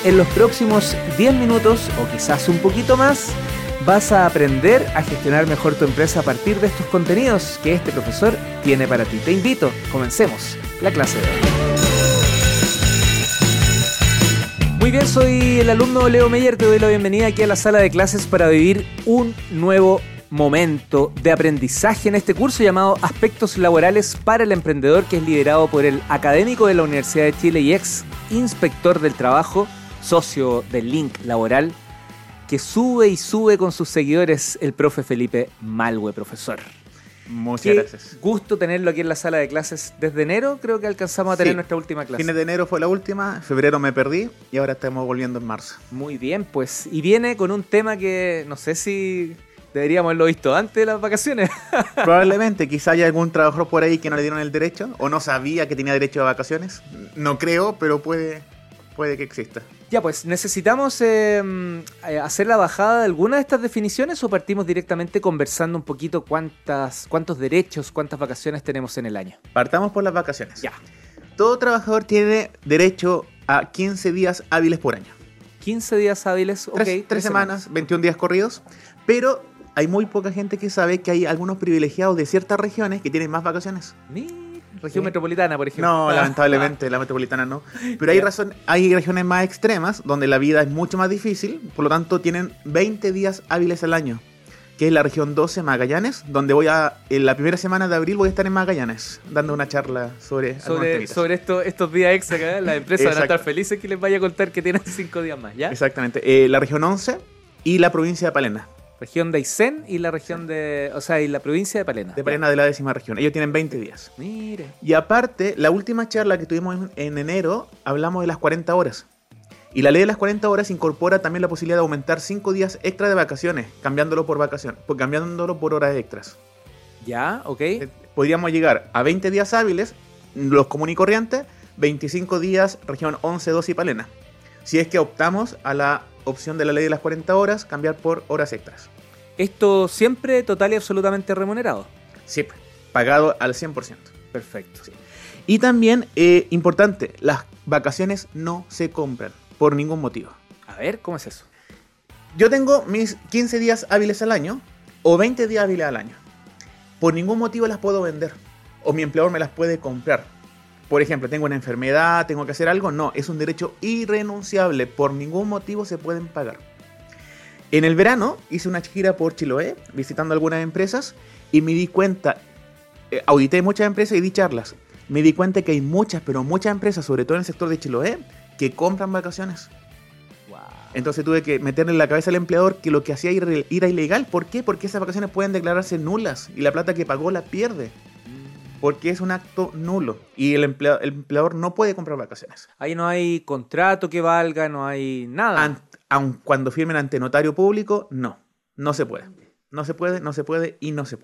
en los próximos 10 minutos o quizás un poquito más vas a aprender a gestionar mejor tu empresa a partir de estos contenidos que este profesor tiene para ti. Te invito, comencemos la clase de hoy. Muy bien, soy el alumno Leo Meyer, te doy la bienvenida aquí a la sala de clases para vivir un nuevo momento de aprendizaje en este curso llamado Aspectos Laborales para el Emprendedor, que es liderado por el académico de la Universidad de Chile y ex inspector del trabajo, socio del Link Laboral, que sube y sube con sus seguidores, el profe Felipe Malwe, profesor. Muchas gracias. Gusto tenerlo aquí en la sala de clases. Desde enero creo que alcanzamos a tener nuestra última clase. Fines de enero fue la última, febrero me perdí y ahora estamos volviendo en marzo. Muy bien, pues. Y viene con un tema que no sé si deberíamos haberlo visto antes de las vacaciones. Probablemente, quizá haya algún trabajador por ahí que no le dieron el derecho o no sabía que tenía derecho a vacaciones. No creo, pero puede que exista. Ya, pues, ¿necesitamos hacer la bajada de alguna de estas definiciones o partimos directamente conversando un poquito cuántos derechos, cuántas vacaciones tenemos en el año? Partamos por las vacaciones. Ya. Todo trabajador tiene derecho a 15 días hábiles por año. 15 días hábiles, ok. 3 semanas, 21 días corridos, pero hay muy poca gente que sabe que hay algunos privilegiados de ciertas regiones que tienen más vacaciones. Región metropolitana, por ejemplo. No, lamentablemente, la metropolitana no. Pero hay regiones más extremas donde la vida es mucho más difícil, por lo tanto tienen 20 días hábiles al año, que es la región 12 Magallanes, donde en la primera semana de abril voy a estar en Magallanes, dando una charla sobre estos días extra que las empresas van a estar felices que les vaya a contar que tienen 5 días más, ¿ya? Exactamente. La región 11 y la provincia de Palena. Región de Aysén y la región y la provincia de Palena. De Palena, de la 10ª región. Ellos tienen 20 días. Mire. Y aparte, la última charla que tuvimos en enero, hablamos de las 40 horas. Y la ley de las 40 horas incorpora también la posibilidad de aumentar 5 días extra de vacaciones, cambiándolo por horas extras. Ya, ok. Podríamos llegar a 20 días hábiles, los comunes y corrientes, 25 días región 11, 12 y Palena. Si es que optamos a la opción de la ley de las 40 horas, cambiar por horas extras. ¿Esto siempre total y absolutamente remunerado? Siempre, pagado al 100%. Perfecto. Sí. Y también, importante, las vacaciones no se compran por ningún motivo. A ver, ¿cómo es eso? Yo tengo mis 15 días hábiles al año o 20 días hábiles al año. Por ningún motivo las puedo vender o mi empleador me las puede comprar. Por ejemplo, tengo una enfermedad, tengo que hacer algo. No, es un derecho irrenunciable. Por ningún motivo se pueden pagar. En el verano hice una gira por Chiloé, visitando algunas empresas, y me di cuenta, audité muchas empresas y di charlas. Me di cuenta que hay muchas, pero muchas empresas, sobre todo en el sector de Chiloé, que compran vacaciones. Wow. Entonces tuve que meterle en la cabeza al empleador que lo que hacía era ilegal. ¿Por qué? Porque esas vacaciones pueden declararse nulas y la plata que pagó la pierde. Porque es un acto nulo y el empleador no puede comprar vacaciones. Ahí no hay contrato que valga, no hay nada. Aun cuando firmen ante notario público, no se puede. No se puede.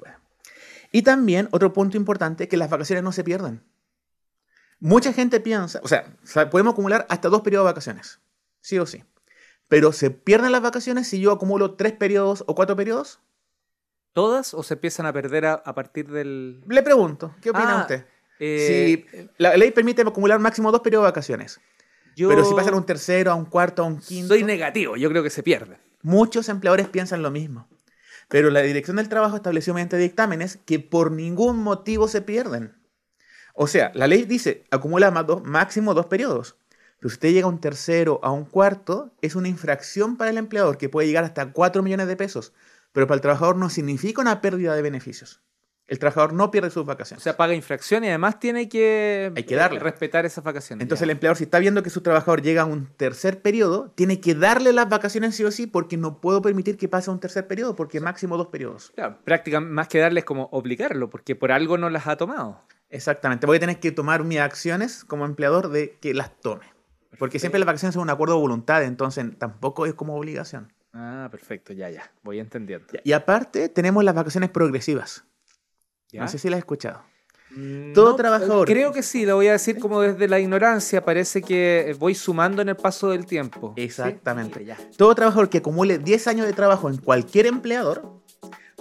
Y también, otro punto importante, es que las vacaciones no se pierden. Mucha gente piensa, podemos acumular hasta 2 periodos de vacaciones, sí o sí. Pero ¿se pierden las vacaciones si yo acumulo 3 periodos o 4 periodos? ¿Todas o se empiezan a perder a partir del...? Le pregunto, ¿qué opina usted? Si la ley permite acumular máximo 2 periodos de vacaciones, pero si pasan a un tercero, a un cuarto, a un quinto... Soy negativo, yo creo que se pierden. Muchos empleadores piensan lo mismo, pero la Dirección del Trabajo estableció mediante dictámenes que por ningún motivo se pierden. O sea, la ley dice, acumula máximo 2 periodos. Pero si usted llega a un tercero, a un cuarto, es una infracción para el empleador que puede llegar hasta 4 millones de pesos. Pero para el trabajador no significa una pérdida de beneficios. El trabajador no pierde sus vacaciones. O sea, paga infracción y además tiene que darle. Respetar esas vacaciones. Entonces el empleador, si está viendo que su trabajador llega a un tercer periodo, tiene que darle las vacaciones sí o sí, porque no puedo permitir que pase a un tercer periodo, porque máximo 2 periodos. Claro, prácticamente más que darles como obligarlo, porque por algo no las ha tomado. Exactamente. Voy a tener que tomar mis acciones como empleador de que las tome. Porque siempre las vacaciones son un acuerdo de voluntad, entonces tampoco es como obligación. Ah, perfecto, ya, voy entendiendo. Y aparte tenemos las vacaciones progresivas. ¿Ya? No sé si las has escuchado. Todo trabajador... Creo que sí, lo voy a decir como desde la ignorancia, parece que voy sumando en el paso del tiempo. Exactamente. ¿Sí? Todo trabajador que acumule 10 años de trabajo en cualquier empleador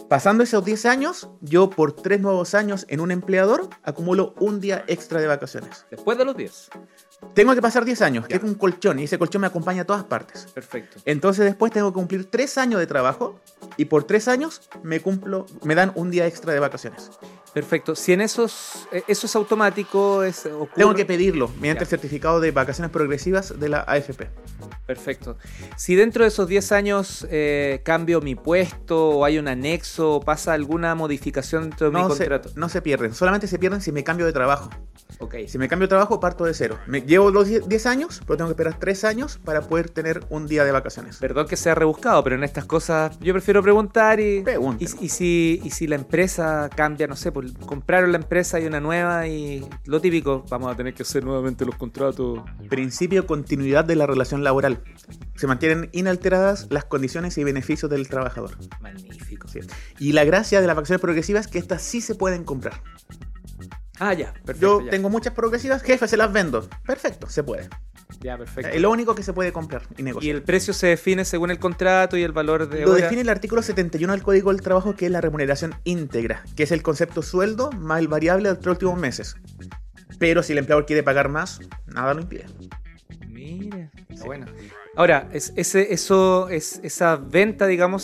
Pasando esos 10 años, yo por 3 nuevos años en un empleador acumulo un día extra de vacaciones. Después de los 10. Tengo que pasar 10 años, que Ya. es un colchón, y ese colchón me acompaña a todas partes. Perfecto. Entonces después tengo que cumplir 3 años de trabajo y por 3 años me dan un día extra de vacaciones. Perfecto. Si en esos, eso es automático, Tengo que pedirlo mediante Ya. el certificado de vacaciones progresivas de la AFP. Perfecto. Si dentro de esos 10 años cambio mi puesto o hay un anexo o pasa alguna modificación dentro de mi contrato. No se pierden, solamente se pierden si me cambio de trabajo. Ok. Si me cambio de trabajo, parto de cero. Llevo los 10 años, pero tengo que esperar 3 años para poder tener un día de vacaciones. Perdón que sea rebuscado, pero en estas cosas yo prefiero preguntar Pregúnteme. y si la empresa cambia, no sé, pues compraron la empresa y una nueva y lo típico, vamos a tener que hacer nuevamente los contratos. Principio de continuidad de la relación laboral. Se mantienen inalteradas las condiciones y beneficios del trabajador. Magnífico. Sí. Y la gracia de las vacaciones progresivas es que estas sí se pueden comprar. Ah, ya, perfecto. Yo tengo muchas progresivas, jefe, se las vendo. Perfecto, se puede. Ya, perfecto. Es lo único que se puede comprar y Y negociar. el precio se define según el contrato y el valor de Lo hora. define el artículo 71 del Código del Trabajo, que es la remuneración íntegra, que es el concepto sueldo más el variable de los 3 últimos meses. Pero si el empleador quiere pagar más, nada lo impide. Mira, está bueno. Ahora, esa venta, digamos,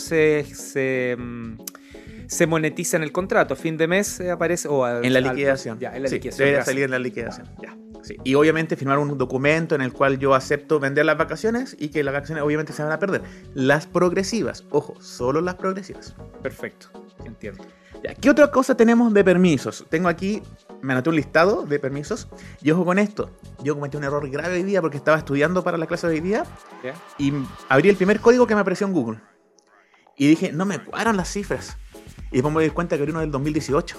se monetiza en el contrato. A fin de mes aparece. En la liquidación. Ya, en la Sí, liquidación. debería gracias. salir en la liquidación. Ya. Sí. Y obviamente firmar un documento en el cual yo acepto vender las vacaciones y que las vacaciones obviamente se van a perder. Las progresivas, ojo, solo las progresivas. Perfecto, entiendo. Ya, ¿qué otra cosa tenemos de permisos? Tengo aquí, me anoté un listado de permisos y ojo con esto. Yo cometí un error grave hoy día porque estaba estudiando para la clase de hoy día ¿Ya? y abrí el primer código que me apareció en Google. Y dije, no me cuadran las cifras. Y después me di cuenta que era uno del 2018.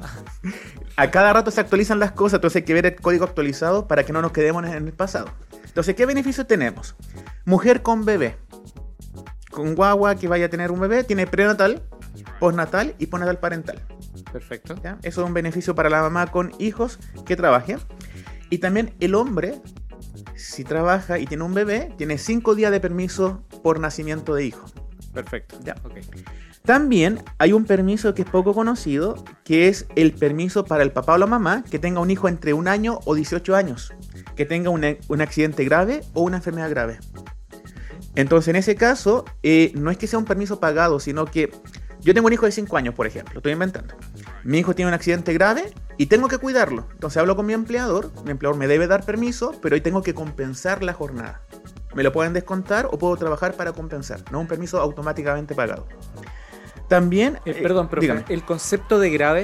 A cada rato se actualizan las cosas, entonces hay que ver el código actualizado para que no nos quedemos en el pasado. Entonces, ¿qué beneficios tenemos? Mujer con bebé. Con guagua que vaya a tener un bebé, tiene prenatal, postnatal y postnatal parental. Perfecto. ¿Ya? Eso es un beneficio para la mamá con hijos que trabaje. Y también el hombre, si trabaja y tiene un bebé, tiene 5 días de permiso por nacimiento de hijo. Perfecto. Ya. Ok. También hay un permiso que es poco conocido, que es el permiso para el papá o la mamá que tenga un hijo entre 1 año o 18 años, que tenga un accidente grave o una enfermedad grave. Entonces, en ese caso, no es que sea un permiso pagado, sino que yo tengo un hijo de 5 años, por ejemplo, estoy inventando. Mi hijo tiene un accidente grave y tengo que cuidarlo. Entonces hablo con mi empleador me debe dar permiso, pero hoy tengo que compensar la jornada. Me lo pueden descontar o puedo trabajar para compensar, no un permiso automáticamente pagado. También, Perdón, pero dígame. el concepto de grave,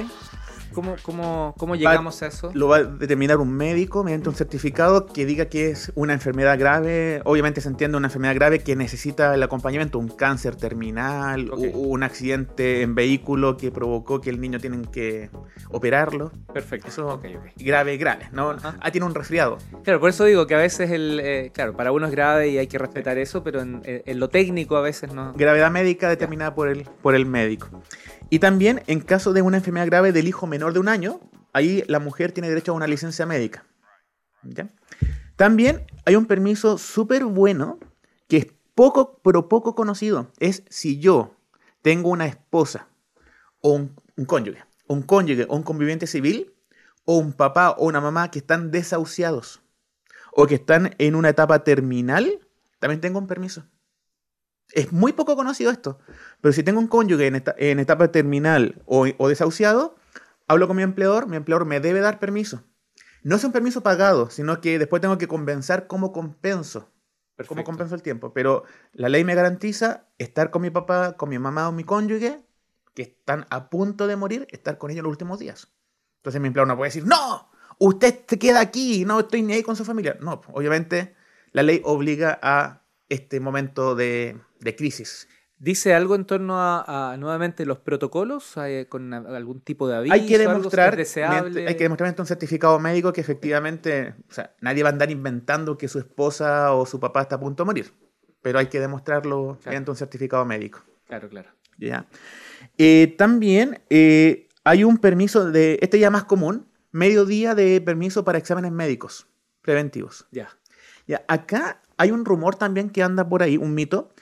¿cómo llegamos a eso? Lo va a determinar un médico mediante un certificado que diga que es una enfermedad grave. Obviamente se entiende una enfermedad grave que necesita el acompañamiento, un cáncer terminal, Ok. un accidente en vehículo que provocó que el niño tienen que operarlo. Perfecto. Eso Ok. grave, no, Ajá. tiene un resfriado. Claro, por eso digo que a veces claro, para uno es grave y hay que respetar eso, pero en lo técnico a veces no. Gravedad médica determinada por el médico. Y también en caso de una enfermedad grave del hijo menor de 1 año, ahí la mujer tiene derecho a una licencia médica. ¿Ya? También hay un permiso súper bueno que es poco, pero poco conocido. Es si yo tengo una esposa o un cónyuge o un conviviente civil o un papá o una mamá que están desahuciados o que están en una etapa terminal, también tengo un permiso. Es muy poco conocido esto, pero si tengo un cónyuge en etapa terminal o desahuciado, hablo con mi empleador me debe dar permiso. No es un permiso pagado, sino que después tengo que compensar cómo compenso. Perfecto. Cómo compenso el tiempo. Pero la ley me garantiza estar con mi papá, con mi mamá o mi cónyuge, que están a punto de morir, estar con ellos los últimos días. Entonces mi empleador no puede decir, ¡no! Usted se queda aquí, no estoy ni ahí con su familia. No, obviamente la ley obliga a este momento de crisis. ¿Dice algo en torno a nuevamente los protocolos? ¿Con algún tipo de aviso? Hay que algo demostrar, mediante un certificado médico que efectivamente, o sea, nadie va a andar inventando que su esposa o su papá está a punto de morir, pero hay que demostrarlo mediante un certificado médico. Claro, claro. ¿Ya? También hay un permiso este ya más común, medio día de permiso para exámenes médicos preventivos. Ya. Ya, acá hay un rumor también que anda por ahí, un mito,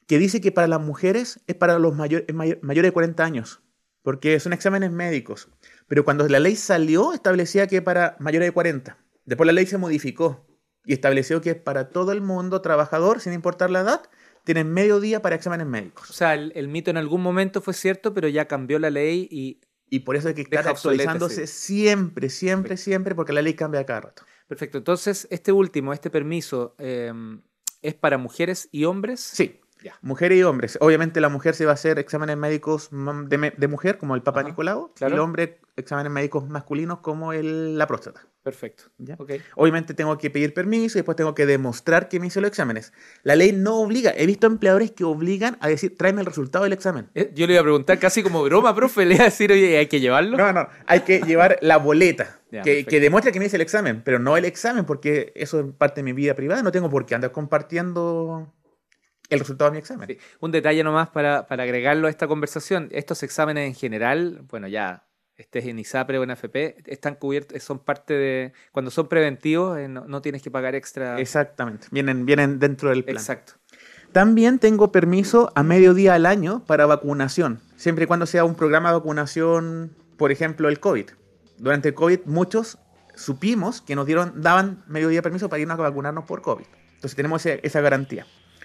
que dice que para las mujeres es para los mayores de 40 años, porque son exámenes médicos. Pero cuando la ley salió, establecía que para mayores de 40. Después la ley se modificó y estableció que para todo el mundo trabajador, sin importar la edad, tienen medio día para exámenes médicos. O sea, el mito en algún momento fue cierto, pero ya cambió la ley y por eso hay que estar deja obsoleta, actualizándose sí. siempre, porque la ley cambia cada rato. Perfecto. Entonces, este permiso, ¿es para mujeres y hombres? Sí. Ya. Mujeres y hombres. Obviamente la mujer se va a hacer exámenes médicos de mujer, como el Papa Nicolau, claro. Y el hombre exámenes médicos masculinos, como la próstata. Perfecto. ¿Ya? Okay. Obviamente tengo que pedir permiso y después tengo que demostrar que me hice los exámenes. La ley no obliga. He visto empleadores que obligan a decir, tráeme el resultado del examen. Yo le iba a preguntar casi como broma, profe, le iba a decir, oye, ¿hay que llevarlo? No, hay que llevar la boleta Ya, que demuestre que me hice el examen, pero no el examen, porque eso es parte de mi vida privada. No tengo por qué andar compartiendo el resultado de mi examen. Sí. Un detalle nomás para agregarlo a esta conversación. Estos exámenes en general, bueno, ya estés en ISAPRE o en AFP, están cubiertos, son parte de... Cuando son preventivos, no tienes que pagar extra. Exactamente. Vienen dentro del plan. Exacto. También tengo permiso a medio día al año para vacunación, siempre y cuando sea un programa de vacunación, por ejemplo, el COVID. Durante el COVID muchos supimos que nos daban medio día de permiso para irnos a vacunarnos por COVID. Entonces tenemos esa garantía.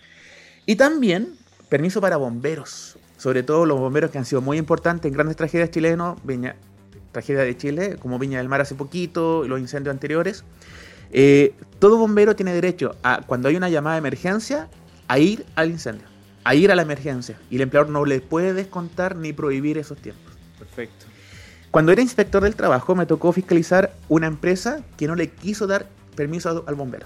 Y también permiso para bomberos, sobre todo los bomberos que han sido muy importantes en grandes tragedias chilenas, tragedia de Chile, como Viña del Mar hace poquito, y los incendios anteriores. Todo bombero tiene derecho a, cuando hay una llamada de emergencia, a ir al incendio, a ir a la emergencia. Y el empleador no le puede descontar ni prohibir esos tiempos. Perfecto. Cuando era inspector del trabajo, me tocó fiscalizar una empresa que no le quiso dar permiso al bombero.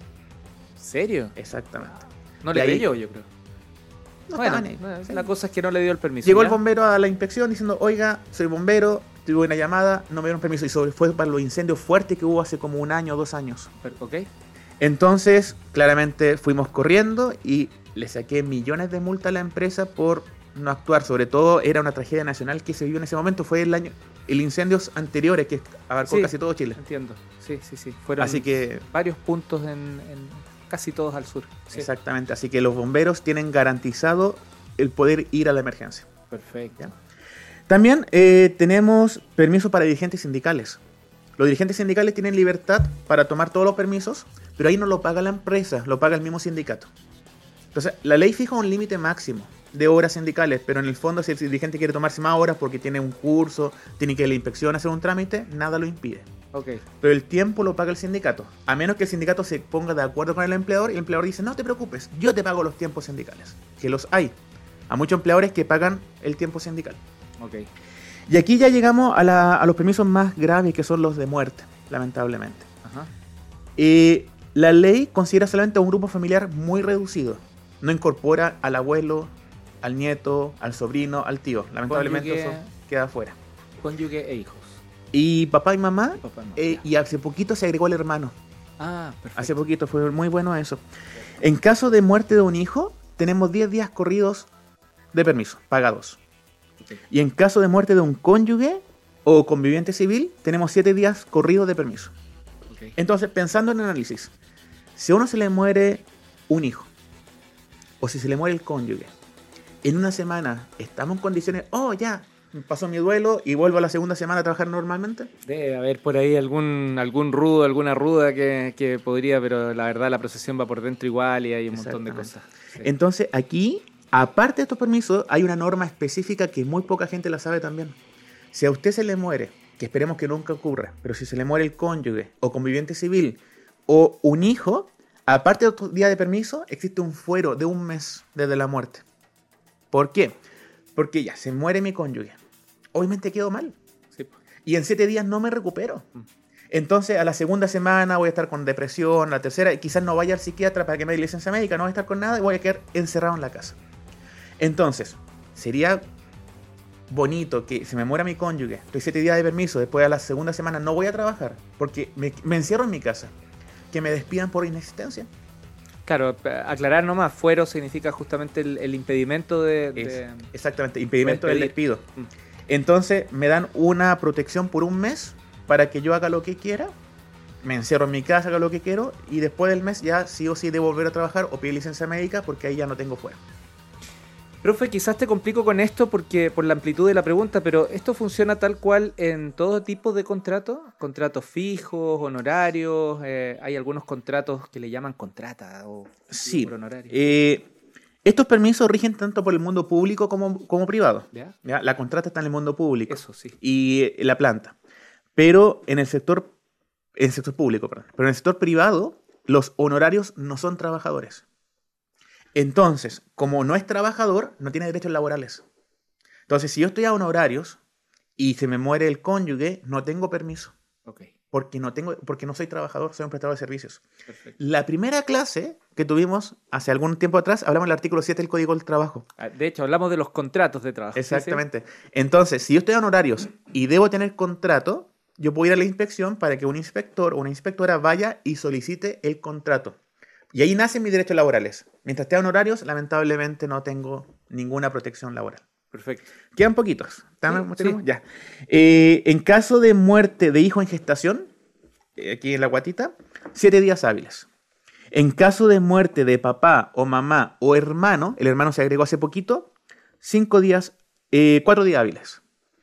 ¿Serio? Exactamente. No le leyó, yo creo. No bueno, estaban ahí. la cosa es que no le dio el permiso. Llegó ¿ya? el bombero a la inspección diciendo, oiga, soy bombero, tuve una llamada, no me dieron permiso. Y fue para los incendios fuertes que hubo hace como 1 año o 2 años. Ok. Entonces, claramente fuimos corriendo y le saqué millones de multa a la empresa por no actuar. Sobre todo era una tragedia nacional que se vivió en ese momento. Fue el incendios anteriores que abarcó casi todo Chile. Entiendo. Sí. Fueron Así que varios puntos en casi todos al sur. Sí. Exactamente. Así que los bomberos tienen garantizado el poder ir a la emergencia. Perfecto. ¿Ya? También tenemos permiso para dirigentes sindicales. Los dirigentes sindicales tienen libertad para tomar todos los permisos, pero ahí no lo paga la empresa, lo paga el mismo sindicato. Entonces, la ley fija un límite máximo de horas sindicales, pero en el fondo si el dirigente quiere tomarse más horas porque tiene un curso, tiene que ir a la inspección, hacer un trámite, nada lo impide. Okay. Pero el tiempo lo paga el sindicato, a menos que el sindicato se ponga de acuerdo con el empleador y el empleador dice, no te preocupes, yo te pago los tiempos sindicales, que los hay. A muchos empleadores que pagan el tiempo sindical. Okay. Y aquí ya llegamos a los permisos más graves, que son los de muerte, lamentablemente. Ajá. La ley considera solamente a un grupo familiar muy reducido. No incorpora al abuelo, al nieto, al sobrino, al tío. Lamentablemente eso queda fuera. Cónyuge e hijos. Y papá y mamá, ya. y hace poquito se agregó el hermano. Ah, perfecto. Hace poquito, fue muy bueno eso. En caso de muerte de un hijo, tenemos 10 días corridos de permiso, pagados. Okay. Y en caso de muerte de un cónyuge o conviviente civil, tenemos 7 días corridos de permiso. Okay. Entonces, pensando en el análisis, si a uno se le muere un hijo, o si se le muere el cónyuge, en una semana, ¿estamos en condiciones, ya, pasó mi duelo y vuelvo a la segunda semana a trabajar normalmente? Debe haber por ahí algún rudo, alguna ruda que podría, pero la verdad la procesión va por dentro igual y hay un montón de cosas. Sí. Entonces, aquí, aparte de estos permisos, hay una norma específica que muy poca gente la sabe también. Si a usted se le muere, que esperemos que nunca ocurra, pero si se le muere el cónyuge o conviviente civil o un hijo, aparte de otro día de permiso, existe un fuero de 1 mes desde la muerte. ¿Por qué? Porque ya, se muere mi cónyuge. Obviamente quedo mal. Sí. Y en 7 días no me recupero. Entonces, a la segunda semana voy a estar con depresión, la tercera, y quizás no vaya al psiquiatra para que me dé licencia médica, no voy a estar con nada y voy a quedar encerrado en la casa. Entonces, sería bonito que se me muera mi cónyuge, estoy 7 días de permiso, después a la segunda semana no voy a trabajar, porque me encierro en mi casa. Que me despidan por inexistencia. Claro, aclarar nomás, fuero significa justamente el impedimento de... Exactamente, impedimento del despido. Entonces me dan una protección por 1 mes para que yo haga lo que quiera, me encierro en mi casa, haga lo que quiero, y después del mes ya sí o sí debo volver a trabajar o pedir licencia médica porque ahí ya no tengo fuero. Profe, quizás te complico con esto porque por la amplitud de la pregunta, pero ¿esto funciona tal cual en todo tipo de contratos? ¿Contratos fijos, honorarios? ¿Hay algunos contratos que le llaman contrata o Sí. por honorario? Estos permisos rigen tanto por el mundo público como privado. ¿Ya? ¿Ya? La contrata está en el mundo público. Eso sí. Y la planta. Pero en el sector público, perdón. Pero en el sector privado, los honorarios no son trabajadores. Entonces, como no es trabajador, no tiene derechos laborales. Entonces, si yo estoy a honorarios y se me muere el cónyuge, no tengo permiso. Ok, Porque no soy trabajador, soy un prestador de servicios. perfecto. La primera clase que tuvimos hace algún tiempo atrás, hablamos del artículo 7 del Código del Trabajo. De hecho, hablamos de los contratos de trabajo. ¿Sí? Exactamente. Entonces, si yo estoy a honorarios y debo tener contrato, yo puedo ir a la inspección para que un inspector o una inspectora vaya y solicite el contrato. Y ahí nacen mis derechos laborales. Mientras esté a honorarios, lamentablemente no tengo ninguna protección laboral. Perfecto. Quedan poquitos. ¿Tenemos? Sí. Ya. En caso de muerte de hijo en gestación, aquí en la guatita, 7 días hábiles. En caso de muerte de papá o mamá o hermano, el hermano se agregó hace poquito, 4 días hábiles.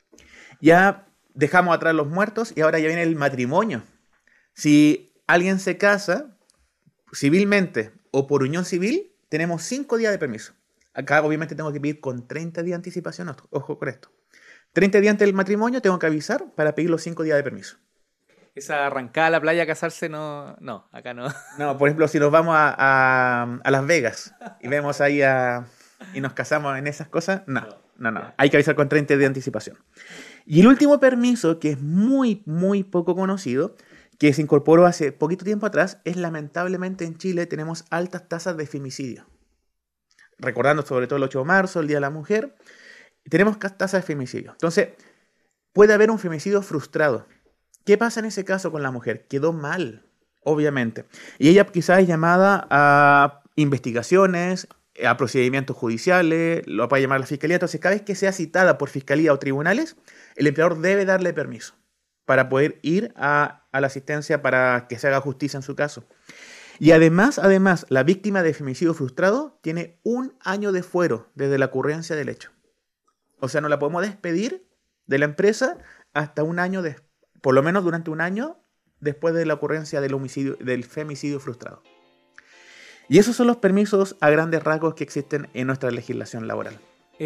Ya dejamos atrás los muertos y ahora ya viene el matrimonio. Si alguien se casa civilmente o por unión civil, tenemos 5 días de permiso. Acá obviamente tengo que pedir con 30 días de anticipación. Ojo con esto. 30 días antes del matrimonio tengo que avisar para pedir los 5 días de permiso. Esa arrancada a la playa a casarse no, acá no. No, por ejemplo, si nos vamos a Las Vegas y vemos ahí y nos casamos en esas cosas, no. Hay que avisar con 30 días de anticipación. Y el último permiso, que es muy, muy poco conocido, que se incorporó hace poquito tiempo atrás, es lamentablemente en Chile tenemos altas tasas de femicidio. Recordando sobre todo el 8 de marzo, el Día de la Mujer, tenemos tasas de femicidio. Entonces, puede haber un femicidio frustrado. ¿Qué pasa en ese caso con la mujer? Quedó mal, obviamente. Y ella quizás es llamada a investigaciones, a procedimientos judiciales, lo puede llamar la fiscalía. Entonces, cada vez que sea citada por fiscalía o tribunales, el empleador debe darle permiso para poder ir a la asistencia para que se haga justicia en su caso. Y además, la víctima de femicidio frustrado tiene 1 año de fuero desde la ocurrencia del hecho. O sea, no la podemos despedir de la empresa hasta 1 año, por lo menos durante 1 año después de la ocurrencia del femicidio frustrado. Y esos son los permisos a grandes rasgos que existen en nuestra legislación laboral.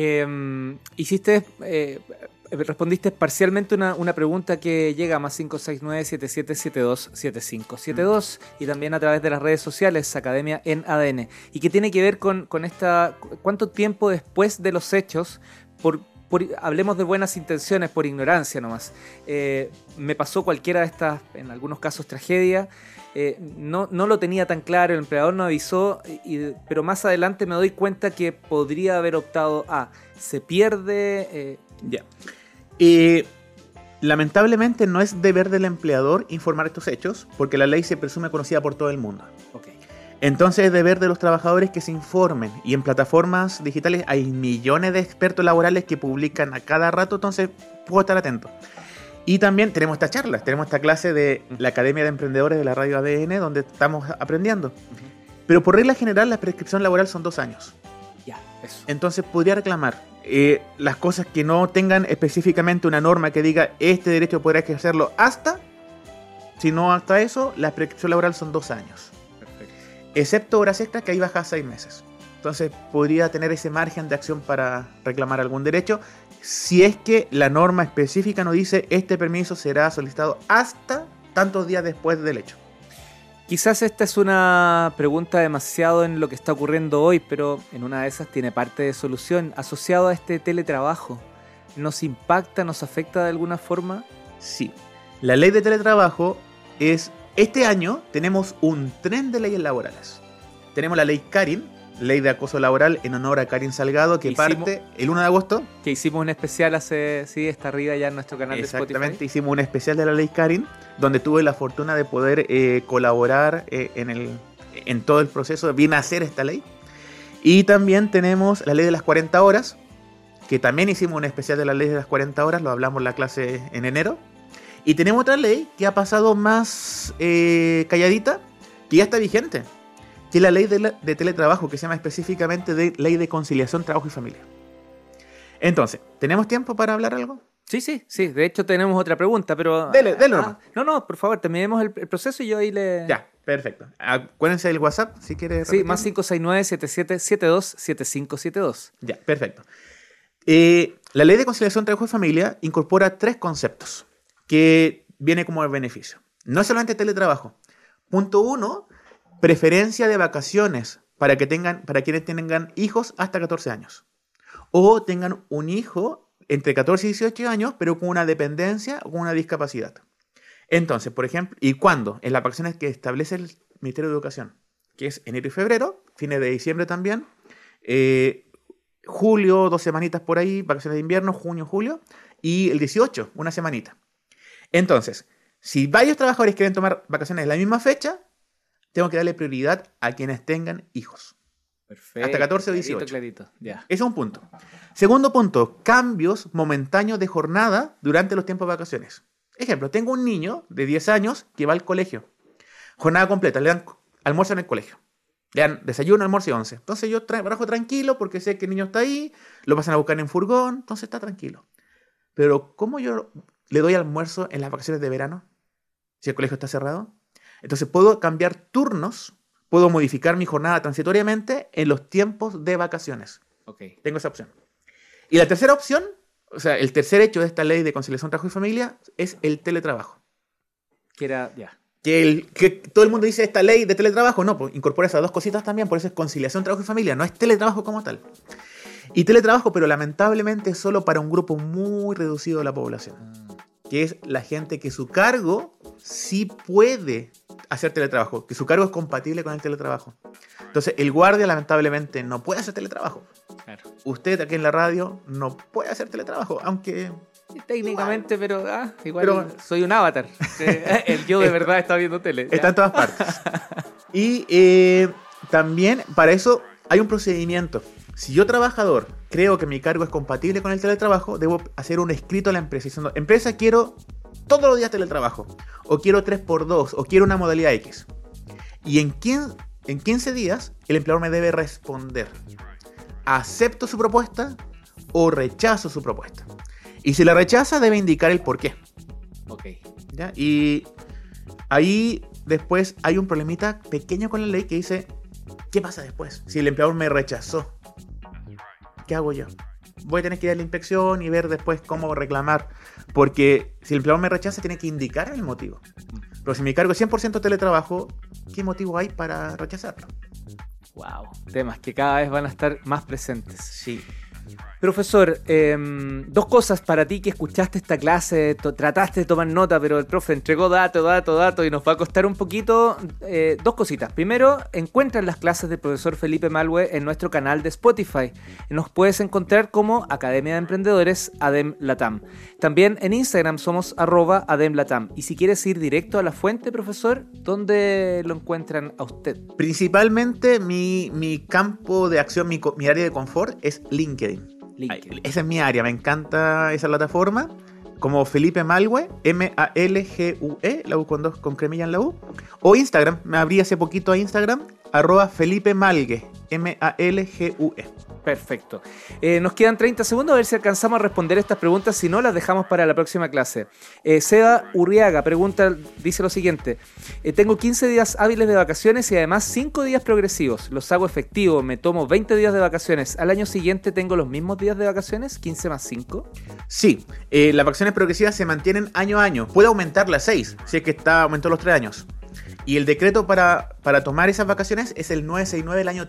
Respondiste parcialmente una pregunta que llega a más 569-7772-7572 y también a través de las redes sociales, Academia en ADN, y que tiene que ver con esta, ¿cuánto tiempo después de los hechos, hablemos de buenas intenciones, por ignorancia nomás, me pasó cualquiera de estas, en algunos casos tragedia, no lo tenía tan claro, el empleador no avisó, pero más adelante me doy cuenta que podría haber optado a, se pierde... Ya. Lamentablemente no es deber del empleador informar estos hechos, porque la ley se presume conocida por todo el mundo. Okay. Entonces es deber de los trabajadores que se informen, y en plataformas digitales hay millones de expertos laborales que publican a cada rato, entonces puedo estar atento. Y también tenemos esta charla, tenemos esta clase de la Academia de Emprendedores de la Radio ADN, donde estamos aprendiendo. Pero por regla general la prescripción laboral son 2 años. Ya, eso. Entonces podría reclamar las cosas que no tengan específicamente una norma que diga este derecho podrá ejercerlo hasta, si no hasta eso, la prescripción laboral son 2 años. Perfecto. Excepto horas extras, que ahí baja a 6 meses. Entonces podría tener ese margen de acción para reclamar algún derecho, si es que la norma específica no dice este permiso será solicitado hasta tantos días después del hecho. Quizás esta es una pregunta demasiado en lo que está ocurriendo hoy, pero en una de esas tiene parte de solución. Asociado a este teletrabajo, ¿nos impacta, nos afecta de alguna forma? Sí. La ley de teletrabajo es... Este año tenemos un tren de leyes laborales. Tenemos la ley Karin, ley de acoso laboral en honor a Karin Salgado, que parte el 1 de agosto. Que hicimos un especial está arriba ya en nuestro canal de Spotify. Exactamente, hicimos un especial de la ley Karin, donde tuve la fortuna de poder colaborar en todo el proceso de bien hacer esta ley. Y también tenemos la ley de las 40 horas, que también hicimos un especial de la ley de las 40 horas, lo hablamos en la clase en enero. Y tenemos otra ley que ha pasado más calladita, que ya está vigente, que es la ley de teletrabajo, que se llama específicamente de ley de conciliación trabajo y familia. Entonces, ¿tenemos tiempo para hablar algo? Sí. De hecho, tenemos otra pregunta, pero... Dele nomás. No, por favor, terminemos el proceso y yo ahí le... Ya, perfecto. Acuérdense del WhatsApp, si quieres. Sí, más 569-7772-7572. Ya, perfecto. La ley de conciliación trabajo y familia incorpora 3 conceptos que viene como el beneficio. No es solamente teletrabajo. Punto 1, preferencia de vacaciones para quienes tengan hijos hasta 14 años. O tengan un hijo entre 14 y 18 años, pero con una dependencia o con una discapacidad. Entonces, por ejemplo, ¿y cuándo? En las vacaciones que establece el Ministerio de Educación, que es enero y febrero, fines de diciembre también, julio, 2 semanitas por ahí, vacaciones de invierno, junio, julio, y el 18, una semanita. Entonces, si varios trabajadores quieren tomar vacaciones en la misma fecha, tengo que darle prioridad a quienes tengan hijos. Perfecto. Hasta 14 o 18. Clarito. Ya. Ese es un punto. Segundo punto, cambios momentáneos de jornada durante los tiempos de vacaciones. Ejemplo, tengo un niño de 10 años que va al colegio. Jornada completa, le dan almuerzo en el colegio. Le dan desayuno, almuerzo y 11. Entonces yo trabajo tranquilo porque sé que el niño está ahí, lo pasan a buscar en furgón, entonces está tranquilo. Pero ¿cómo yo le doy almuerzo en las vacaciones de verano si el colegio está cerrado? Entonces puedo cambiar turnos, puedo modificar mi jornada transitoriamente en los tiempos de vacaciones. Okay. Tengo esa opción. Y la tercera opción, o sea, el tercer hecho de esta ley de conciliación trabajo y familia es el teletrabajo. Que era, ya. Que todo el mundo dice esta ley de teletrabajo, no, pues incorpora esas 2 cositas también, por eso es conciliación trabajo y familia, no es teletrabajo como tal. Y teletrabajo, pero lamentablemente solo para un grupo muy reducido de la población, que es la gente que su cargo sí puede hacer teletrabajo, que su cargo es compatible con el teletrabajo. Entonces, el guardia lamentablemente no puede hacer teletrabajo. Claro. Usted aquí en la radio no puede hacer teletrabajo, aunque... Técnicamente, igual. pero soy un avatar. El yo de verdad está viendo tele. Está en todas partes. Y también para eso hay un procedimiento. Si yo, trabajador, creo que mi cargo es compatible con el teletrabajo, debo hacer un escrito a la empresa diciendo: empresa, quiero todos los días teletrabajo, o quiero 3x2, o quiero una modalidad X. Y en 15 días el empleador me debe responder: ¿acepto su propuesta o rechazo su propuesta? Y si la rechaza, debe indicar el por qué. Ok. ¿Ya? Y ahí después hay un problemita pequeño con la ley que dice: ¿qué pasa después? Si el empleador me rechazó, ¿qué hago yo? Voy a tener que ir a la inspección y ver después cómo reclamar. Porque si el empleador me rechaza, tiene que indicar el motivo. Pero si mi cargo es 100% teletrabajo, ¿qué motivo hay para rechazarlo? Wow. Temas que cada vez van a estar más presentes. Sí. Profesor, 2 cosas para ti que escuchaste esta clase, trataste de tomar nota, pero el profe entregó dato y nos va a costar un poquito. 2 cositas. Primero, encuentran las clases del profesor Felipe Malwe en nuestro canal de Spotify. Nos puedes encontrar como Academia de Emprendedores ADEM Latam. También en Instagram somos @ADEM Latam. Y si quieres ir directo a la fuente, profesor, ¿dónde lo encuentran a usted? Principalmente mi campo de acción, mi área de confort es LinkedIn. Esa es mi área, me encanta esa plataforma. Como Felipe Malwe, Malgue, la U con cremilla en la U. O Instagram, me abrí hace poquito a Instagram, @Felipe Malgue, Malgue. Perfecto. Nos quedan 30 segundos a ver si alcanzamos a responder estas preguntas. Si no, las dejamos para la próxima clase. Seba Urriaga dice lo siguiente: tengo 15 días hábiles de vacaciones y además 5 días progresivos. Los hago efectivos, me tomo 20 días de vacaciones. ¿Al año siguiente tengo los mismos días de vacaciones? ¿15 más 5? Sí, las vacaciones progresivas se mantienen año a año. Puede aumentarla a 6, si es que aumentó los 3 años. Y el decreto para tomar esas vacaciones es el 969 del año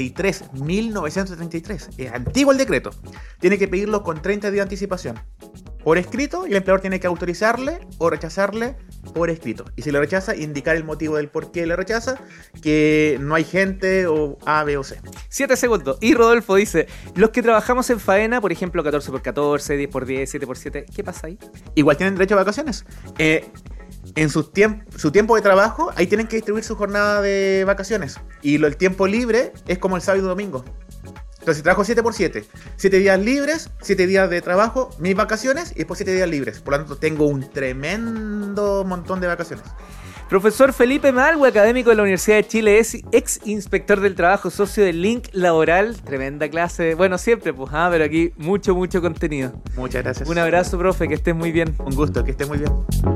1933. Es antiguo el decreto. Tiene que pedirlo con 30 días de anticipación. Por escrito, y el empleador tiene que autorizarle o rechazarle por escrito. Y si lo rechaza, indicar el motivo del por qué le rechaza, que no hay gente o A, B o C. 7 segundos. Y Rodolfo dice: los que trabajamos en faena, por ejemplo 14x14, 10x10, 7x7, ¿qué pasa ahí? Igual tienen derecho a vacaciones. En su tiempo de trabajo, ahí tienen que distribuir su jornada de vacaciones. Y el tiempo libre es como el sábado y domingo. Entonces, trabajo 7x7. 7 días libres, 7 días de trabajo, mis vacaciones y después 7 días libres. Por lo tanto, tengo un tremendo montón de vacaciones. Profesor Felipe Malwe, académico de la Universidad de Chile, es ex inspector del trabajo, socio de Link Laboral. Tremenda clase. Bueno, siempre, pues, pero aquí mucho contenido. Muchas gracias. Un abrazo, profe, que estés muy bien. Un gusto, que estés muy bien.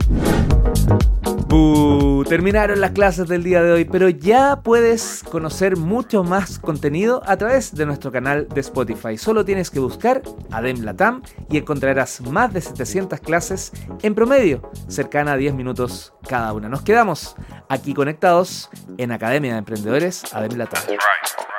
Terminaron las clases del día de hoy, pero ya puedes conocer mucho más contenido a través de nuestro canal de Spotify. Solo tienes que buscar ADEM Latam y encontrarás más de 700 clases en promedio, cercana a 10 minutos cada una. Nos quedamos aquí conectados en Academia de Emprendedores ADEM Latam.